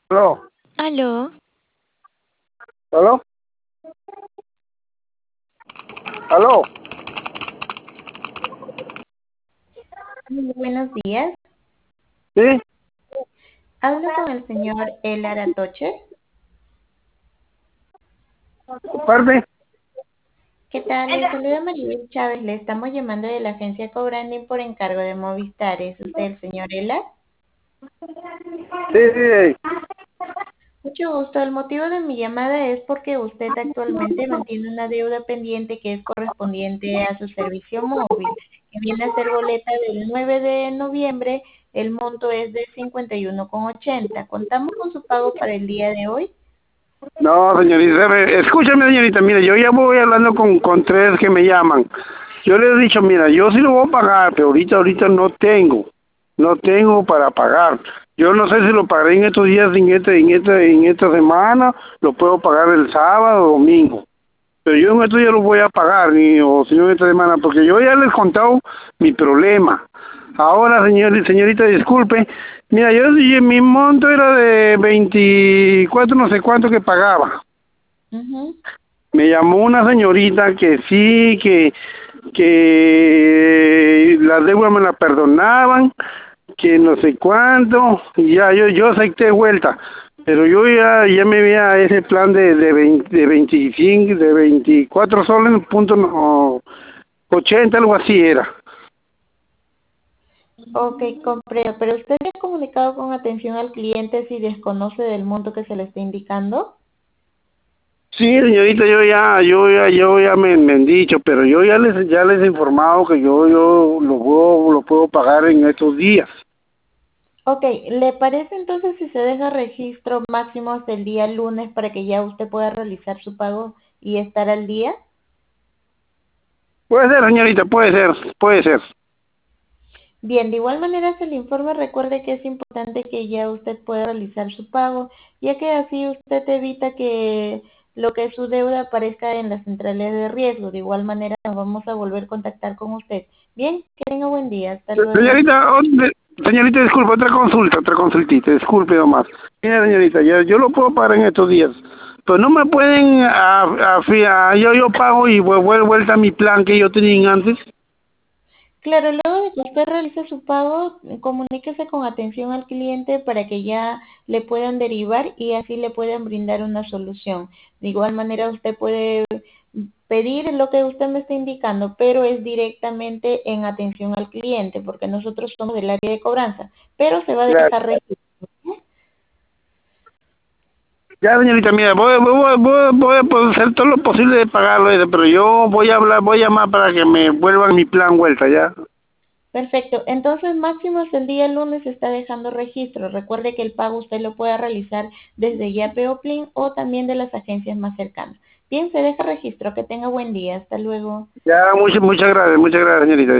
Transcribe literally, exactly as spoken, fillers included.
Aló, Aló, aló, aló. Muy buenos días. ¿Sí? Hablo con el señor Elar Atoche. Parte. ¿Qué tal? Le saluda Maribel Chávez. Le estamos llamando de la agencia Cobranding por encargo de Movistar. ¿Es usted el señor Elar? Sí, sí. Mucho gusto. El motivo de mi llamada es porque usted actualmente mantiene una deuda pendiente que es correspondiente a su servicio móvil, que viene a ser boleta del nueve de noviembre. El monto es de cincuenta y uno con ochenta. ¿Contamos con su pago para el día de hoy? No, señorita, re- escúchame, señorita, mira, yo ya voy hablando con, con tres que me llaman. Yo les he dicho, mira, yo sí lo voy a pagar, pero ahorita, ahorita no tengo, no tengo para pagar. Yo no sé si lo pagaré en estos días, en este, en este, en esta semana, lo puedo pagar el sábado o domingo. Pero yo en estos días lo voy a pagar, ni, o si no en esta semana, porque yo ya les he contado mi problema. Ahora, señor, señorita, disculpe, mira, yo yo- mi monto era de veinticuatro no sé cuánto que pagaba. Ujú. Me llamó una señorita que sí, que que la deuda me la perdonaban, que no sé cuánto, y ya yo yo acepté vuelta, pero yo ya ya me veía a ese plan de de, veinte, de veinticinco, de veinticuatro soles, punto no, ochenta, algo así era. Ok, comprendo. Pero usted se ha comunicado con atención al cliente si desconoce del monto que se le está indicando. Sí, señorita, yo ya, yo ya, yo ya me, me han dicho, pero yo ya les, ya les he informado que yo, yo lo puedo, lo puedo pagar en estos días. Ok, ¿le parece entonces si se deja registro máximo hasta el día lunes para que ya usted pueda realizar su pago y estar al día? Puede ser, señorita, puede ser, puede ser. Bien, de igual manera se le informa, recuerde que es importante que ya usted pueda realizar su pago, ya que así usted evita que lo que es su deuda aparezca en las centrales de riesgo. De igual manera nos vamos a volver a contactar con usted. Bien, que tenga buen día. Hasta Se- luego. Señorita, o- de- señorita, disculpe, otra consulta, otra consultita, disculpe nomás. Mira, señorita, yo, yo lo puedo pagar en estos días, pero no me pueden, a, a, fi- a- yo, yo pago y vuelvo vuelta a mi plan que yo tenía antes. Claro, luego de que usted realice su pago, comuníquese con atención al cliente para que ya le puedan derivar y así le puedan brindar una solución. De igual manera, usted puede pedir lo que usted me está indicando, pero es directamente en atención al cliente, porque nosotros somos del área de cobranza, pero se va a Gracias. dejar registro. Ya, señorita, mira, voy, voy, voy, voy a poder hacer todo lo posible de pagarlo, eh, pero yo voy a hablar, voy a llamar para que me vuelvan mi plan vuelta, ¿ya? Perfecto. Entonces, máximo hasta el día lunes se está dejando registro. Recuerde que el pago usted lo puede realizar desde Yape o Plin o también de las agencias más cercanas. Bien, se deja registro. Que tenga buen día. Hasta luego. Ya, muchas, muchas gracias, muchas gracias, señorita.